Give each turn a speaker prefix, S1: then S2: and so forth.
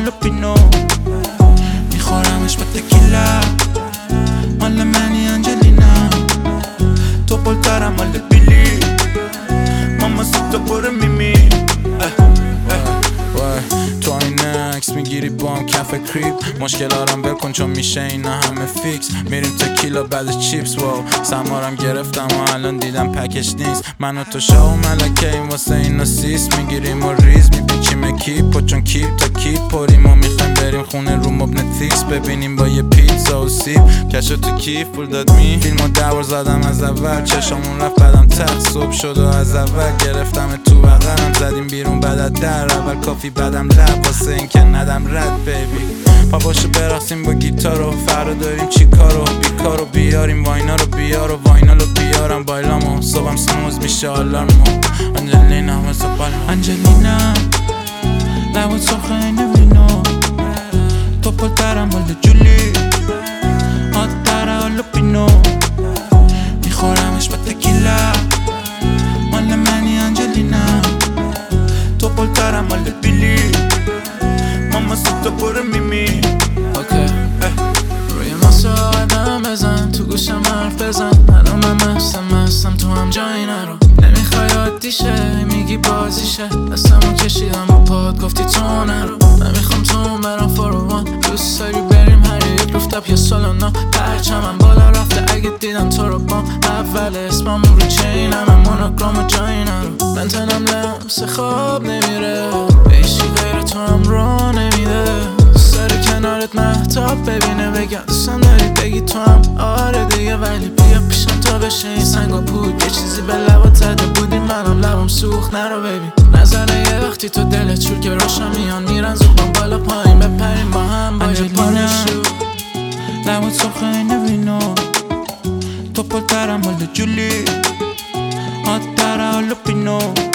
S1: لوپینو میخورمش با تکیلا مال منی انجلینا تو پلترم مال بیلی ماما سیتا پر میمی تو این عکس میگیری بام کف کریپ مشکلارم بکن چون میشه اینا همه فیکس میریم تکیلا بعد چیپس واو سمارم گرفتم و الان دیدم پکش نیست من و تو شاو ملکه این واسه اینا سیس میگیریم و ریز میپیچیم کیپ و چون کیپ تا کیپ پریم و میخوایم بریم خونه رو مبنتیکس ببینیم با یه پیتزا و سیب کشو تو کیف پول داد می فیلمو 10 بار زدم از اول چشمون رفت بعدم تخت صبح شد و از اول گرفتم تو بغلم زدیم بیرون بعد در اول کافی بعدم لب واسه این که ندم رد بیبی پا باشو برقصیم با گیتارو فردا داریم چی کارو بیکارو بیاریم واینا رو بیار و واینا رو بیارم بایلامو صبحم سنوز میشه آلارمو انجلینا واسه بالم انجلینا لبات سرخه این وینو تو پلترم مال جولی آتره لوپینو میخورمش با تکیلا مال منی انجلینا تو پلترم مال بیلی ماما سیتا پر میمی
S2: اوکی روی ماسه آدم بزن تو گوشم حرف بزن الان من مستم تو هم جایی نرو نمیخوای عادی شه میگی بازیشه دستمو کشیدم با پاد گفتی تو نرو نمیخوام تو برم فاروان دوست داری بریم هر یک روفتاپ یا سالونا پرچمم بالا رفته اگه دیدم تو رو بام اول اسمم رو چینم مونوگرام و جایی نرو من تنم لمس خواب نمیره بیشی غیر تو هم رو نمیده سر کنارت مهتاب ببینه بگم دوستم داری بگی تو هم آره دیگه ولی بیا پیشم تا بشه این سنگا پود یه چیزی به لبات زده بودی منم لبم سوخت نرو ببین نظره یه وقتی تو دلت شور که روشم میان میرن زوبان بالا پایین بپریم با هم با یه پانشو
S1: لبات سرخه این وینو تو پلترم مال جولی آتره لوپینو